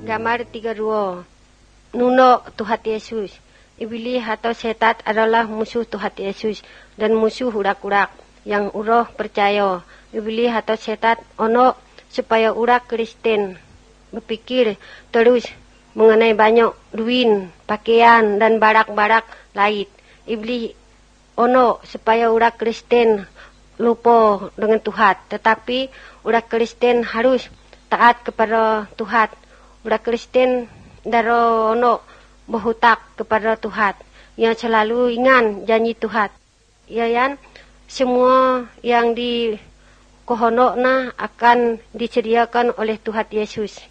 Gambar 32. Nuno Tuhan Yesus. Iblis atau setan adalah musuh Tuhan Yesus dan musuh urak-urak yang uroh percaya. Iblis atau setan ono supaya urak Kristen berpikir terus mengenai banyak duit, pakaian dan barak-barak lain. Iblis ono supaya urak Kristen lupa dengan Tuhan, tetapi urak Kristen harus taat kepada Tuhan. Urat Kristen darono berhutak kepada Tuhan yang selalu ingat janji Tuhan. Yang semua yang di kohonokna akan disediakan oleh Tuhan Yesus.